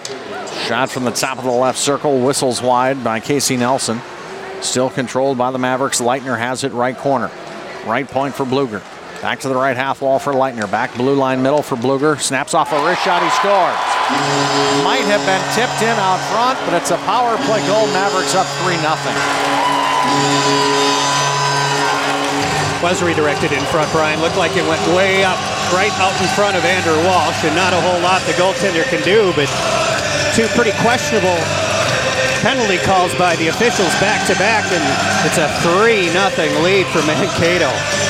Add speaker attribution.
Speaker 1: Shot from the top of the left circle, whistles wide by Casey Nelson. Still controlled by the Mavericks. Leitner has it right corner. Right point for Bluger. Back to the right half wall for Leitner. Back blue line middle for Bluger. Snaps off a wrist shot, he scores. Might have been tipped in out front, but it's a power play goal. Mavericks up 3-0.
Speaker 2: Was redirected in front, Brian. Looked like it went way up, right out in front of Andrew Walsh, and not a whole lot the goaltender can do, but two pretty questionable penalty calls by the officials back-to-back, and it's a 3-0 lead for Mankato.